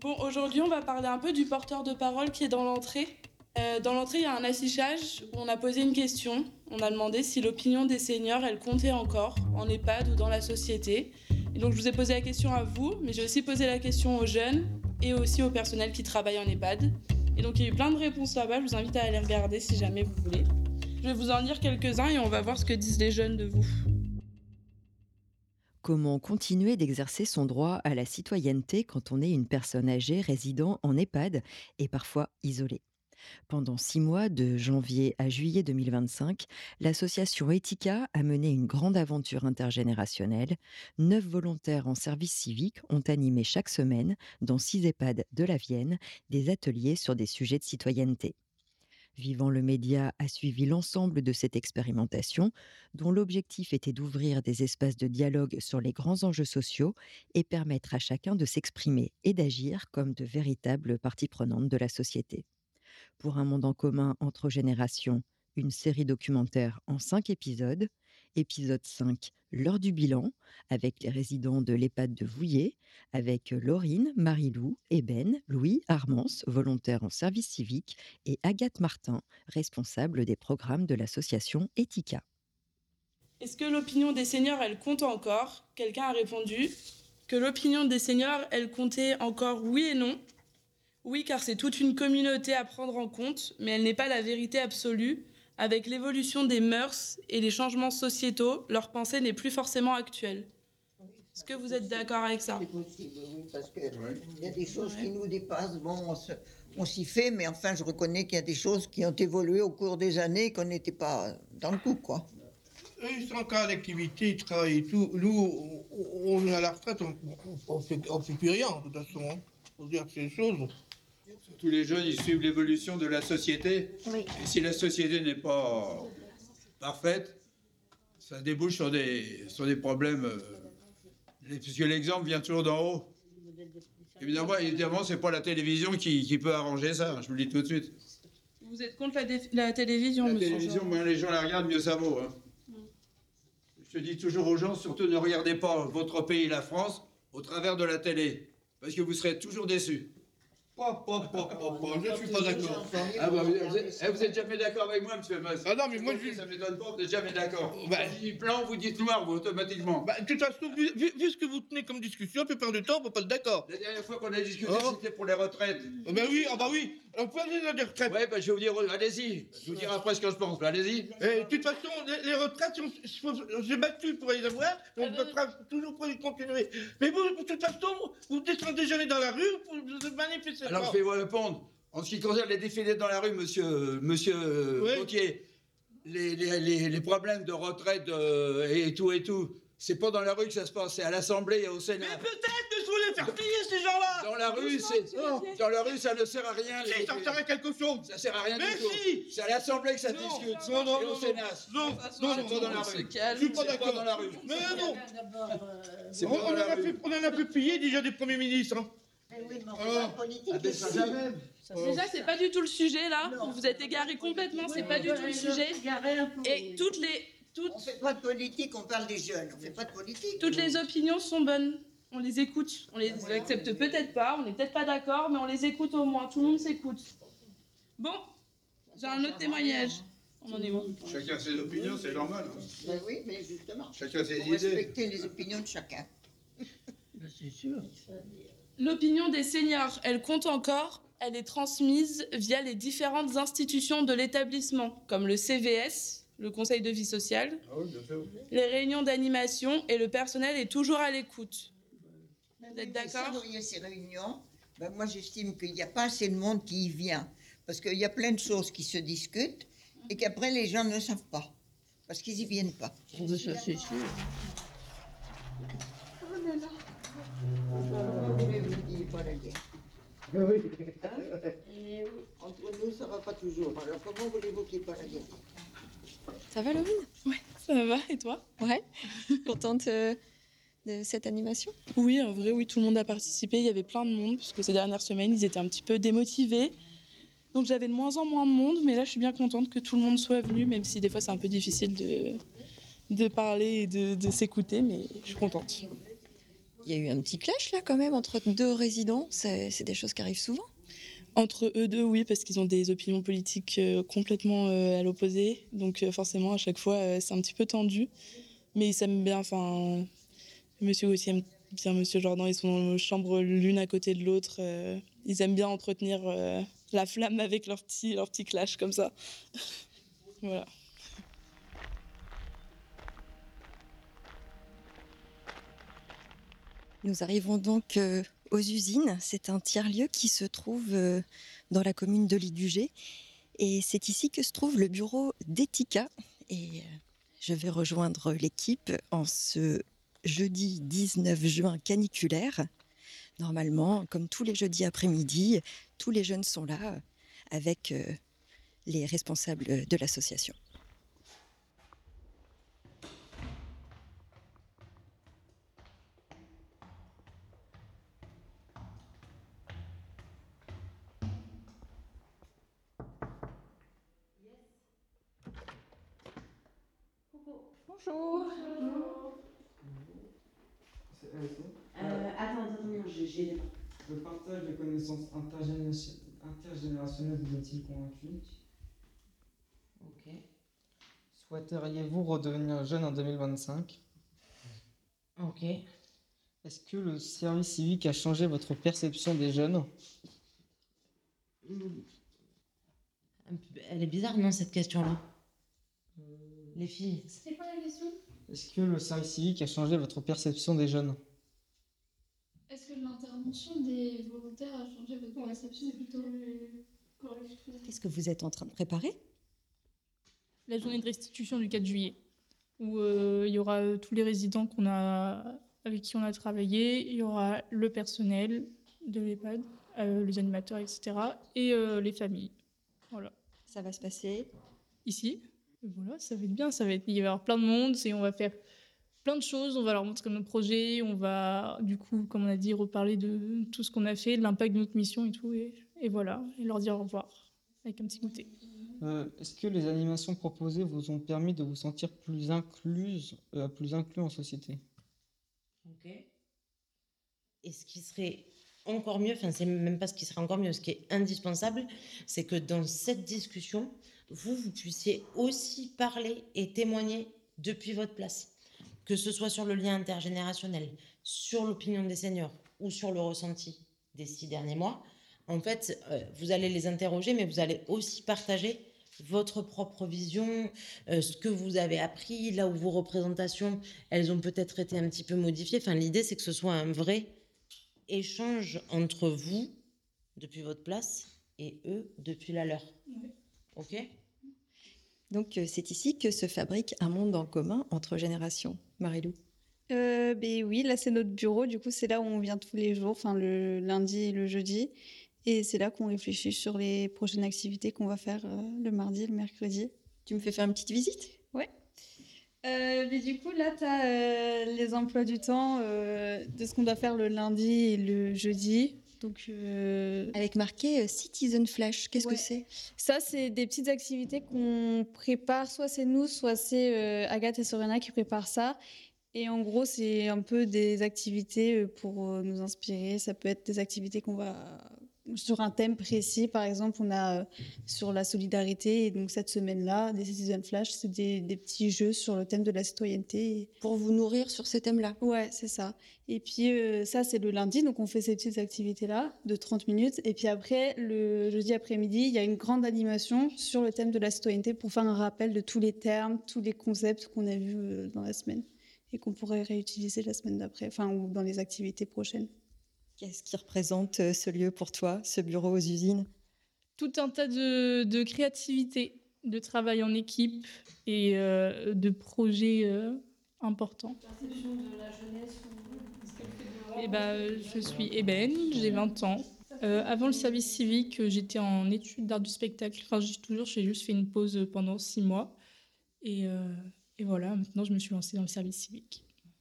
Bon, aujourd'hui, on va parler un peu du porteur de parole qui est dans l'entrée. Dans l'entrée, il y a un affichage où on a posé une question. On a demandé si l'opinion des seniors, elle comptait encore en EHPAD ou dans la société. Et donc, je vous ai posé la question à vous, mais j'ai aussi posé la question aux jeunes et aussi au personnel qui travaille en EHPAD. Et donc, il y a eu plein de réponses là-bas. Je vous invite à aller regarder si jamais vous voulez. Je vais vous en lire quelques-uns et on va voir ce que disent les jeunes de vous. Comment continuer d'exercer son droit à la citoyenneté quand on est une personne âgée résidant en EHPAD et parfois isolée? Pendant 6 mois, de janvier à juillet 2025, l'association Etika a mené une grande aventure intergénérationnelle. 9 volontaires en service civique ont animé chaque semaine, dans 6 EHPAD de la Vienne, des ateliers sur des sujets de citoyenneté. Vivant le média a suivi l'ensemble de cette expérimentation, dont l'objectif était d'ouvrir des espaces de dialogue sur les grands enjeux sociaux et permettre à chacun de s'exprimer et d'agir comme de véritables parties prenantes de la société. Pour un monde en commun entre générations, une série documentaire en 5 épisodes. Épisode 5, l'heure du bilan, avec les résidents de l'EHPAD de Vouillé, avec Laurine, Marie-Lou, Eben, Louis, Armance, volontaire en service civique, et Agathe Martin, responsable des programmes de l'association Etika. Est-ce que l'opinion des seniors, elle compte encore? Quelqu'un a répondu que l'opinion des seniors, elle comptait encore oui et non. Oui, car c'est toute une communauté à prendre en compte, mais elle n'est pas la vérité absolue. Avec l'évolution des mœurs et les changements sociétaux, leur pensée n'est plus forcément actuelle. Est-ce que vous êtes d'accord avec ça? C'est possible, oui, parce qu'il y a des choses qui nous dépassent. Bon, on s'y fait, mais enfin, je reconnais qu'il y a des choses qui ont évolué au cours des années qu'on n'était pas dans le coup, quoi. Eux, ils sont encore en activité, ils travaillent et tout. Nous, on est à la retraite, on fait plus rien, de toute façon. Hein. Faut dire ces choses. Tous les jeunes, ils suivent l'évolution de la société. Oui. Et si la société n'est pas parfaite, ça débouche sur des problèmes. Puisque l'exemple vient toujours d'en haut. Évidemment, c'est pas la télévision qui peut arranger ça, je vous le dis tout de suite. Vous êtes contre la télévision, La monsieur télévision, Jean? moins les gens la regardent, mieux ça vaut. Hein. Je dis toujours aux gens, surtout ne regardez pas votre pays, la France, au travers de la télé. Parce que vous serez toujours déçus. Je suis pas d'accord. Ah bah, vous êtes jamais d'accord avec moi, monsieur Mas. Ah non, mais moi, ça m'étonne pas, vous n'êtes jamais d'accord. Bah, je dis blanc, vous dites noir, vous, automatiquement. Bah, de toute façon, vu ce que vous tenez comme discussion, la plupart du temps, on peut pas être d'accord. La dernière fois qu'on a discuté, c'était pour les retraites. Bah oui, on peut aller dans les retraites. Ouais, bah je vais vous dire, allez-y. Je vous dirai après ce que je pense, allez-y. De toute façon, les retraites, j'ai battu pour les avoir, on votera toujours pour les continuer. Mais vous, de toute façon, vous descendez jamais dans la rue, vous manifestez. Alors je vais vous répondre. En ce qui concerne les défilés dans la rue, monsieur Gauthier, les problèmes de retraite et tout, c'est pas dans la rue que ça se passe, c'est à l'Assemblée et au Sénat. Mais peut-être que je voulais faire plier ces gens-là. Dans la rue, ça ne sert à rien. Si, ça sert à quelque chose. Ça sert à rien du tout. Si. C'est à l'Assemblée que ça se discute. Non, et au Sénat. Non, dans la rue. Je suis pas d'accord. Dans la rue. Mais non. C'est pas dans la rue. On en a fait plier déjà des premiers ministres. Hein. Oui, mais on politique. Déjà, c'est pas du tout le sujet, là. Vous êtes égarés complètement, c'est pas du tout le sujet. Et On fait pas de politique, on parle des jeunes. On fait pas de politique. toutes les opinions sont bonnes. On les écoute. On les accepte peut-être pas, on n'est peut-être pas d'accord, mais on les écoute au moins. Tout le monde s'écoute. Bon, j'ai un autre témoignage. On en est où? Chacun ses opinions, c'est normal. Hein. Ben oui, mais justement. Chacun ses Faut idées. respecter les opinions de chacun. C'est sûr. L'opinion des seniors, elle compte encore. Elle est transmise via les différentes institutions de l'établissement, comme le CVS, le Conseil de vie sociale, Ah oui, bien sûr. les réunions d'animation, et le personnel est toujours à l'écoute. Vous êtes Oui, d'accord? mais si il y a ces réunions, ben moi j'estime qu'il n'y a pas assez de monde qui y vient. Parce qu'il y a plein de choses qui se discutent et qu'après les gens ne savent pas. Parce qu'ils n'y viennent pas. Ça, c'est sûr. Il n'est pas la guerre. Oui. Entre nous, ça va pas toujours. Alors comment voulez-vous qu'il n'y ait pas la guerre? Ça va, Laurine? Ouais, ça va, et toi? Ouais. Contente de cette animation? Oui, en vrai, oui, tout le monde a participé. Il y avait plein de monde, parce que ces dernières semaines, ils étaient un petit peu démotivés. Donc j'avais de moins en moins de monde, mais là, je suis bien contente que tout le monde soit venu, même si des fois, c'est un peu difficile de parler et de s'écouter, mais je suis contente. Il y a eu un petit clash là quand même entre deux résidents. C'est des choses qui arrivent souvent. Entre eux deux, oui, parce qu'ils ont des opinions politiques complètement à l'opposé. Donc forcément, à chaque fois, c'est un petit peu tendu. Mais ils s'aiment bien. Enfin, monsieur aussi aime bien monsieur Jordan. Ils sont dans nos chambres l'une à côté de l'autre. Ils aiment bien entretenir la flamme avec leur petit clash comme ça. Voilà. Nous arrivons donc aux usines. C'est un tiers-lieu qui se trouve dans la commune de Lidugé. Et c'est ici que se trouve le bureau d'Etika. Et je vais rejoindre l'équipe en ce jeudi 19 juin caniculaire. Normalement, comme tous les jeudis après-midi, tous les jeunes sont là avec les responsables de l'association. Bonjour. Attends, j'ai... Le partage des connaissances intergénérationnelles vous a-t-il convaincu? Ok. Souhaiteriez-vous redevenir jeune en 2025? Ok. Est-ce que le service civique a changé votre perception des jeunes? Elle est bizarre, non, cette question-là? Les filles. C'était quoi la question? Est-ce que le service civique a changé votre perception des jeunes? Est-ce que l'intervention des volontaires a changé votre perception plutôt correcte? Qu'est-ce que vous êtes en train de préparer? La journée de restitution du 4 juillet, où il y aura tous les résidents avec qui on a travaillé, il y aura le personnel de l'EHPAD, les animateurs, etc., et les familles. Voilà. Ça va se passer Ici, et voilà, ça va être bien, il va y avoir plein de monde, et on va faire plein de choses, on va leur montrer nos projets, on va, du coup, comme on a dit, reparler de tout ce qu'on a fait, de l'impact de notre mission et tout, et voilà, et leur dire au revoir, avec un petit goûter. Est-ce que les animations proposées vous ont permis de vous sentir plus inclus en société? Ok. Et ce qui serait encore mieux, enfin c'est même pas ce qui serait encore mieux, ce qui est indispensable, c'est que dans cette discussion, vous puissiez aussi parler et témoigner depuis votre place. Que ce soit sur le lien intergénérationnel, sur l'opinion des seniors ou sur le ressenti des 6 derniers mois. En fait, vous allez les interroger, mais vous allez aussi partager votre propre vision, ce que vous avez appris, là où vos représentations, elles ont peut-être été un petit peu modifiées. Enfin, l'idée, c'est que ce soit un vrai échange entre vous, depuis votre place, et eux, depuis la leur. Ouais. Ok ? Donc c'est ici que se fabrique un monde en commun entre générations. Marie-Lou? Oui, là c'est notre bureau, du coup c'est là où on vient tous les jours, enfin le lundi et le jeudi. Et c'est là qu'on réfléchit sur les prochaines activités qu'on va faire le mardi et le mercredi. Tu me fais faire une petite visite? Ouais. Mais du coup, là, tu as les emplois du temps de ce qu'on doit faire le lundi et le jeudi. Donc, Avec marqué Citizen Flash, qu'est-ce que Ouais. c'est? ça, c'est des petites activités qu'on prépare. Soit c'est nous, soit c'est Agathe et Sorena qui préparent ça. Et en gros, c'est un peu des activités pour nous inspirer. Ça peut être des activités qu'on va sur un thème précis. Par exemple, on a sur la solidarité. Et donc, cette semaine-là, des Citizen Flash, c'est des petits jeux sur le thème de la citoyenneté. Pour vous nourrir sur ces thèmes-là? Ouais, c'est ça. Et puis, ça, c'est le lundi. Donc, on fait ces petites activités-là de 30 minutes. Et puis après, le jeudi après-midi, il y a une grande animation sur le thème de la citoyenneté pour faire un rappel de tous les termes, tous les concepts qu'on a vus dans la semaine et qu'on pourrait réutiliser la semaine d'après, enfin, ou dans les activités prochaines. Qu'est-ce qui représente ce lieu pour toi, ce bureau aux usines? Tout un tas de créativité, de travail en équipe et de projets importants. Perception de la jeunesse ou ce qu'elle fait dehors. Je suis ébène, j'ai 20 ans. Avant le service civique, j'étais en études d'art du spectacle. Enfin, j'ai juste fait une pause pendant 6 mois. Et voilà, maintenant je me suis lancée dans le service civique.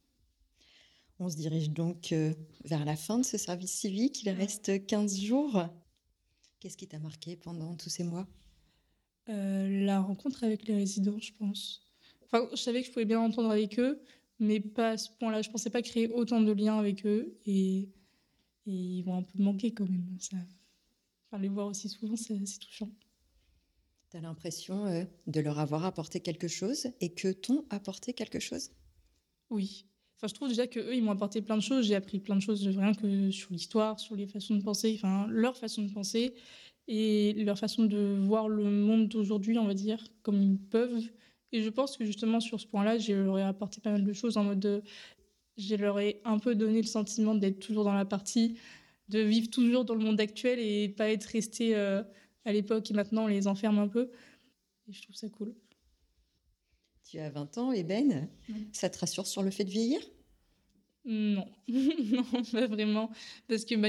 On se dirige donc vers la fin de ce service civique. Il reste 15 jours. Qu'est-ce qui t'a marqué pendant tous ces mois? La rencontre avec les résidents, je pense. Enfin, je savais que je pouvais bien entendre avec eux, mais pas à ce point-là. Je pensais pas créer autant de liens avec eux et ils vont un peu me manquer quand même. Enfin, les voir aussi souvent, c'est touchant. Tu as l'impression de leur avoir apporté quelque chose et que t'ont apporté quelque chose? Oui. Enfin, je trouve déjà qu'eux, ils m'ont apporté plein de choses. J'ai appris plein de choses, rien que sur l'histoire, sur les façons de penser, enfin, leur façon de penser et leur façon de voir le monde d'aujourd'hui, on va dire, comme ils peuvent. Et je pense que justement, sur ce point-là, je leur ai apporté pas mal de choses en mode je leur ai un peu donné le sentiment d'être toujours dans la partie, de vivre toujours dans le monde actuel et pas être resté à l'époque et maintenant on les enferme un peu. Et je trouve ça cool. Tu as 20 ans, Eben. Ça te rassure sur le fait de vieillir? Non, non, pas vraiment. Parce que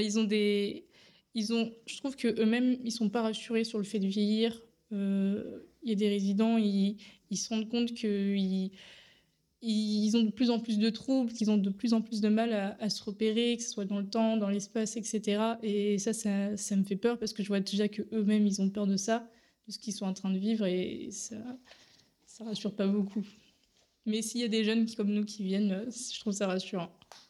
je trouve qu'eux-mêmes, ils sont pas rassurés sur le fait de vieillir. Il y a des résidents, ils se rendent compte ils ont de plus en plus de troubles, qu'ils ont de plus en plus de mal à se repérer, que ce soit dans le temps, dans l'espace, etc. Et ça me fait peur parce que je vois déjà qu'eux-mêmes, ils ont peur de ça, de ce qu'ils sont en train de vivre et ça rassure pas beaucoup. Mais s'il y a des jeunes comme nous qui viennent, je trouve ça rassurant.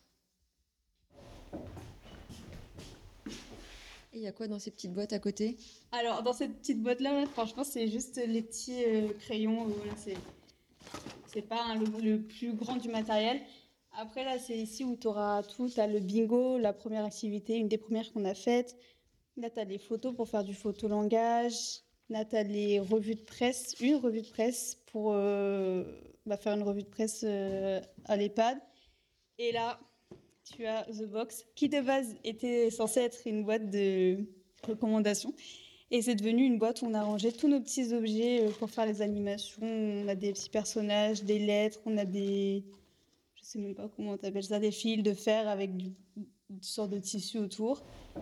Et il y a quoi dans ces petites boîtes à côté? Alors, dans cette petite boîte-là, franchement, c'est juste les petits crayons. Voilà, c'est pas le plus grand du matériel. Après, là, c'est ici où tu auras tout. Tu as le bingo, la première activité, une des premières qu'on a faites. Là, tu as les photos pour faire du photolangage. Là, tu as les revues de presse, une revue de presse pour faire une revue de presse à l'EHPAD. Et là, tu as The Box, qui de base était censée être une boîte de recommandations. Et c'est devenu une boîte où on a rangé tous nos petits objets pour faire les animations. On a des petits personnages, des lettres, on a des... Je sais même pas comment on appelle ça, des fils de fer avec une sorte de tissu autour.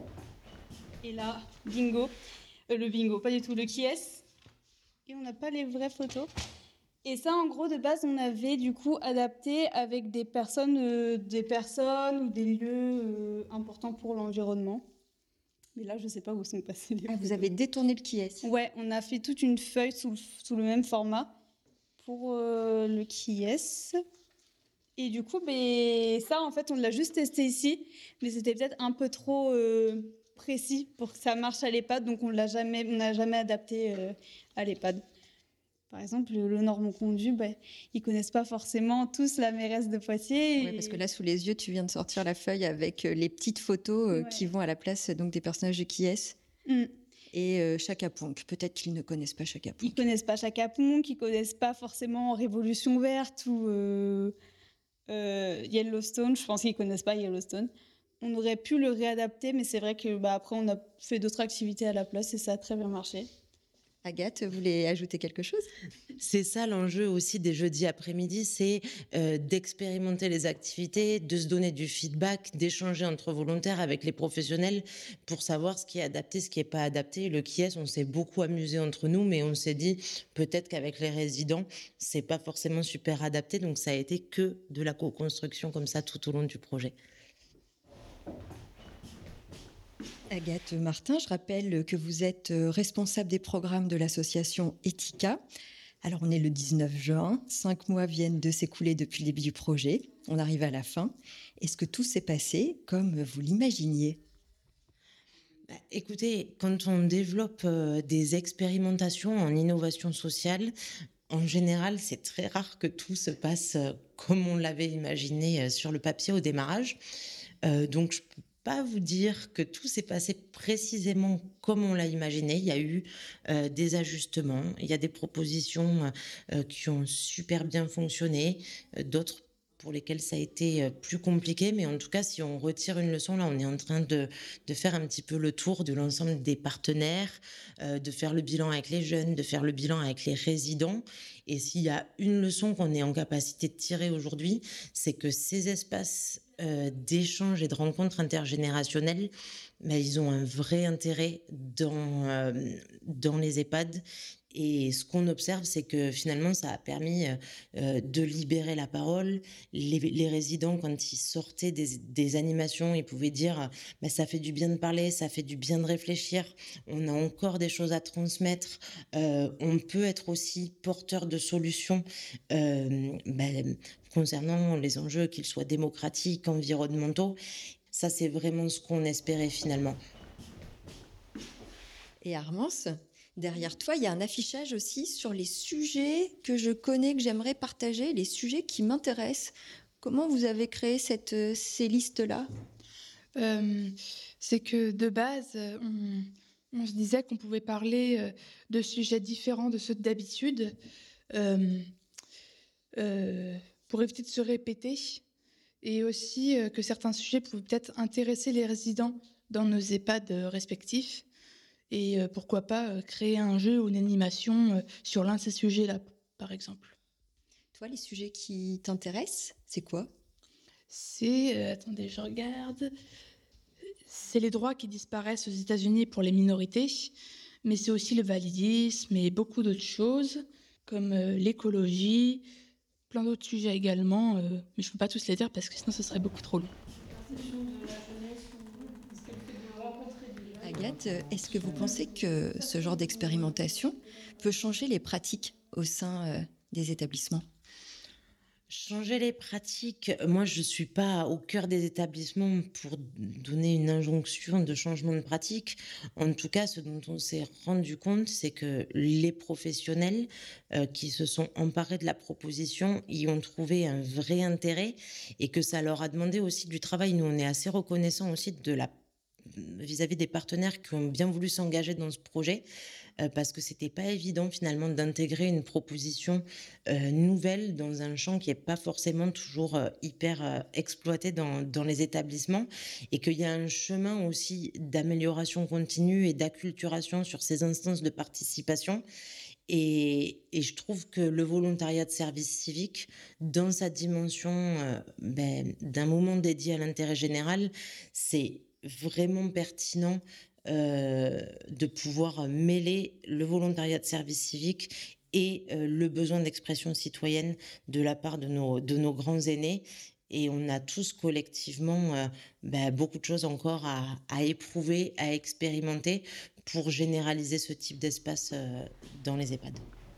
Et là, bingo. Le bingo, pas du tout, le qui est. Et on n'a pas les vraies photos. Et ça, en gros, de base, on avait du coup adapté avec des personnes ou des lieux importants pour l'environnement. Mais là, je ne sais pas où sont passés les photos. Vous avez détourné le qui est? Ouais, on a fait toute une feuille sous le même format pour le qui est. Et du coup, ça, en fait, on l'a juste testé ici, mais c'était peut-être un peu trop précis pour que ça marche à l'EHPAD, donc on n'a jamais adapté à l'EHPAD. Par exemple, le Normand Conduit, ils connaissent pas forcément tous la mairesse de Poitiers. Oui, parce que là, sous les yeux, tu viens de sortir la feuille avec les petites photos qui vont à la place donc, des personnages de qui est. Et Chaka Ponk. Peut-être qu'ils ne connaissent pas Chaka Ponk. Ils connaissent pas Chaka Ponk, ils connaissent pas forcément Révolution Verte ou Yellowstone. Je pense qu'ils connaissent pas Yellowstone. On aurait pu le réadapter, mais c'est vrai que après, on a fait d'autres activités à la place et ça a très bien marché. Agathe, vous voulez ajouter quelque chose? C'est ça l'enjeu aussi des jeudis après-midi, c'est d'expérimenter les activités, de se donner du feedback, d'échanger entre volontaires avec les professionnels pour savoir ce qui est adapté, ce qui n'est pas adapté. Le qui est, on s'est beaucoup amusé entre nous, mais on s'est dit peut-être qu'avec les résidents, c'est pas forcément super adapté, donc ça a été que de la co-construction comme ça tout au long du projet. Agathe Martin, je rappelle que vous êtes responsable des programmes de l'association Etika. Alors, on est le 19 juin, 5 mois viennent de s'écouler depuis le début du projet. On arrive à la fin. Est-ce que tout s'est passé comme vous l'imaginiez? Écoutez, quand on développe des expérimentations en innovation sociale, en général, c'est très rare que tout se passe comme on l'avait imaginé sur le papier au démarrage. Donc, je peux pas vous dire que tout s'est passé précisément comme on l'a imaginé. Il y a eu des ajustements, il y a des propositions qui ont super bien fonctionné, d'autres pour lesquelles ça a été plus compliqué. Mais en tout cas, si on retire une leçon, là, on est en train de faire un petit peu le tour de l'ensemble des partenaires, de faire le bilan avec les jeunes, de faire le bilan avec les résidents. Et s'il y a une leçon qu'on est en capacité de tirer aujourd'hui, c'est que ces espaces d'échange et de rencontres intergénérationnelles, ils ont un vrai intérêt dans les EHPAD. Et ce qu'on observe, c'est que finalement, ça a permis de libérer la parole. Les résidents, quand ils sortaient des animations, ils pouvaient dire ça fait du bien de parler, ça fait du bien de réfléchir, on a encore des choses à transmettre, on peut être aussi porteur de solutions concernant les enjeux, qu'ils soient démocratiques, environnementaux. Ça, c'est vraiment ce qu'on espérait finalement. Et Armance, derrière toi, il y a un affichage aussi sur les sujets que je connais, que j'aimerais partager, les sujets qui m'intéressent. Comment vous avez créé ces listes-là ? C'est que de base, on se disait qu'on pouvait parler de sujets différents de ceux d'habitude pour éviter de se répéter et aussi que certains sujets pouvaient peut-être intéresser les résidents dans nos EHPAD respectifs et pourquoi pas créer un jeu ou une animation sur l'un de ces sujets-là, par exemple. Toi, les sujets qui t'intéressent, c'est quoi ? C'est, attendez, je regarde, c'est les droits qui disparaissent aux États-Unis pour les minorités, mais c'est aussi le validisme et beaucoup d'autres choses, comme l'écologie, plein d'autres sujets également, mais je ne peux pas tous les dire parce que sinon ce serait beaucoup trop long. Agathe, est-ce que vous pensez que ce genre d'expérimentation peut changer les pratiques au sein des établissements ? Changer les pratiques, moi je ne suis pas au cœur des établissements pour donner une injonction de changement de pratique. En tout cas, ce dont on s'est rendu compte, c'est que les professionnels qui se sont emparés de la proposition y ont trouvé un vrai intérêt et que ça leur a demandé aussi du travail. Nous, on est assez reconnaissants aussi vis-à-vis des partenaires qui ont bien voulu s'engager dans ce projet. Parce que c'était pas évident finalement d'intégrer une proposition nouvelle dans un champ qui est pas forcément toujours hyper exploité dans les établissements et qu'il y a un chemin aussi d'amélioration continue et d'acculturation sur ces instances de participation. Et je trouve que le volontariat de service civique, dans sa dimension d'un moment dédié à l'intérêt général, c'est vraiment pertinent de pouvoir mêler le volontariat de service civique et le besoin d'expression citoyenne de la part de nos grands aînés. Et on a tous collectivement beaucoup de choses encore à éprouver, à expérimenter pour généraliser ce type d'espace dans les EHPAD.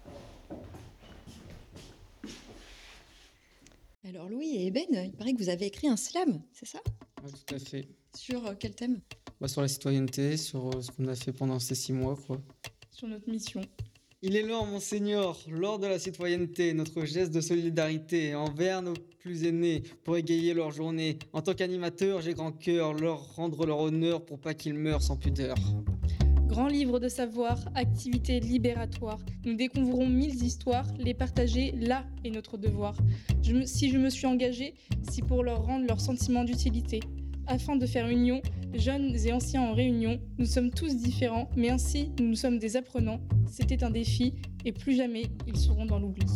Alors Louis et Eben, il paraît que vous avez écrit un slam, c'est ça ? Oui, tout à fait. Sur quel thème ? Sur la citoyenneté, sur ce qu'on a fait pendant ces 6 mois, quoi. Sur notre mission. Il est l'heure, monseigneur, lors de la citoyenneté, notre geste de solidarité envers nos plus aînés pour égayer leur journée. En tant qu'animateur, j'ai grand cœur leur rendre leur honneur pour pas qu'ils meurent sans pudeur. Grand livre de savoir, activité libératoire. Nous découvrons 1000 histoires, les partager, là est notre devoir. Si je me suis engagée, c'est pour leur rendre leur sentiment d'utilité. Afin de faire union, jeunes et anciens en réunion, nous sommes tous différents, mais ainsi nous sommes des apprenants. C'était un défi, et plus jamais ils seront dans l'oubli.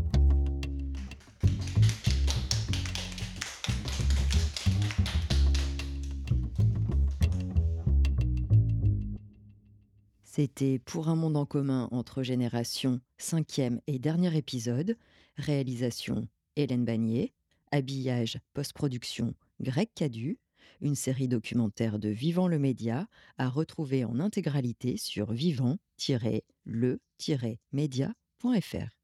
C'était Pour un monde en commun entre générations, 5e et dernier épisode. Réalisation Hélène Bagnier. Habillage, post-production Greg Cadu. Une série documentaire de Vivant le Média à retrouver en intégralité sur vivant-le-média.fr.